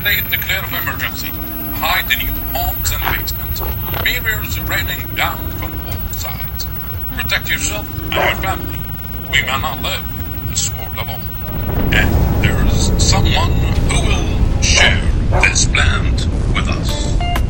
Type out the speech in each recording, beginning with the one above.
state declare of emergency. Hide in your homes and basements. Mirrors raining down from all sides. Protect yourself and your family. We may not live in this world alone. And there is someone who will share this land with us.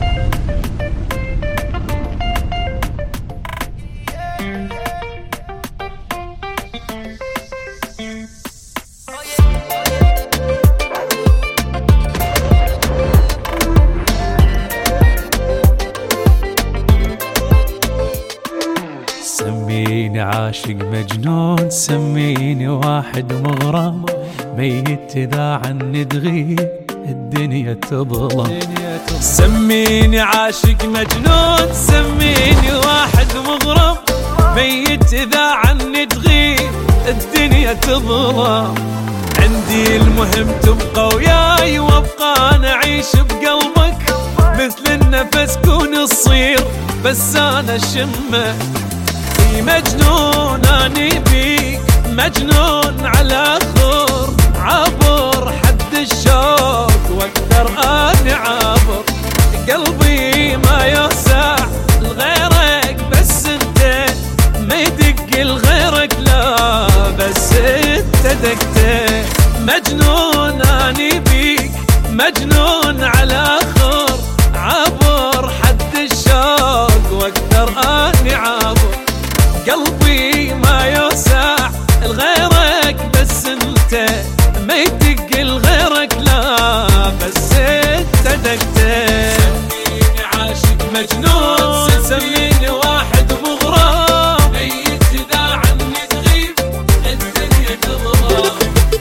سميني عاشق مجنون، سميني واحد مغرم، ميت إذا عني تغيب الدنيا تظلم. سميني عاشق مجنون، سميني واحد مغرم، ميت إذا عني تغيب الدنيا تظلم. عندي المهم تبقى وياي وابقى أنا أعيش بقلبك، مثل النفس كون الصير بس أنا شمه. مجنون أني بيك، مجنون على خور، عبر حد الشوق واقدر أني عابر. قلبي ما يوسع لغيرك بس انت، ما يدق لغيرك لا بس انت دقته. مجنون أني بيك، مجنون على خور، عبر حد الشوق واقدر أني عابر. قلبي ما يوسع لغيرك بس انت، ما يدق لغيرك لا بس انت دقته. سميني عاشق مجنون، سميني واحد مغرم، ميت اذا عني تغيب الدنيا تظلم.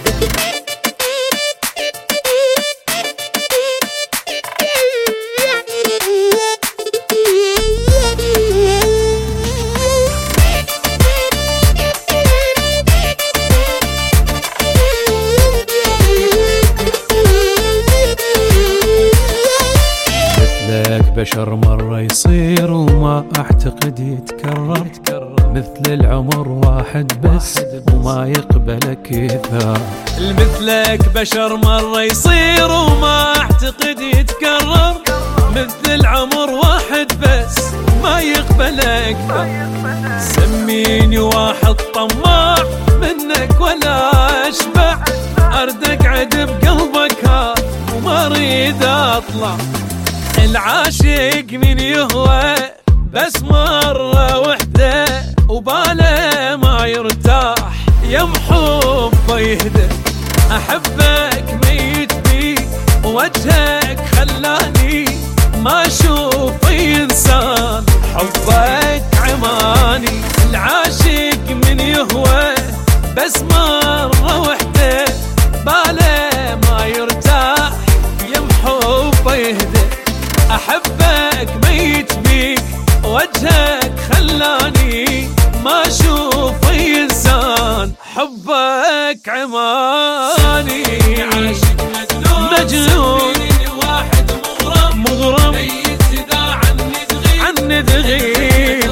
بشر مرة يصير وما أعتقد يتكرر، مثل العمر واحد بس وما يقبلك إثار. مثلك بشر مرة يصير وما أعتقد يتكرر، مثل العمر واحد بس ما يقبلك. سميني واحد طماع منك ولا أشبع، أرد أقعد بقلبك ها وما أريد أطلع. العاشق من يهوى بس مرة وحدة، وباله ما يرتاح يم حبه يهدى. أحبك ميت بيك وجهك خلاني ما أشوف أي إنسان، حبك عماني. العاشق من يهوى بس مرة وحدة، باله ما يرتاح يم حبه يهدى. أحبك ميت بيك وجهك خلاني ما أشوف أي إنسان، حبك عماني. عاشق مجنون، مجنون واحد مغرم، مغرم ميت إذا عني تغيب.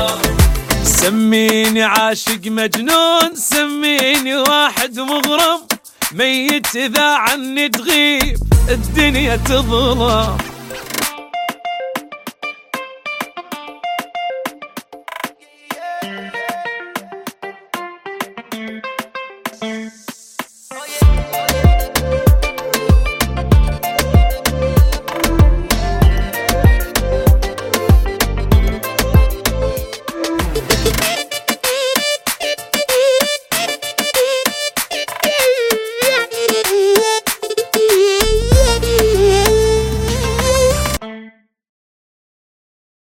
سميني عاشق مجنون، سميني واحد مغرم، ميت إذا عني تغيب الدنيا تظلم.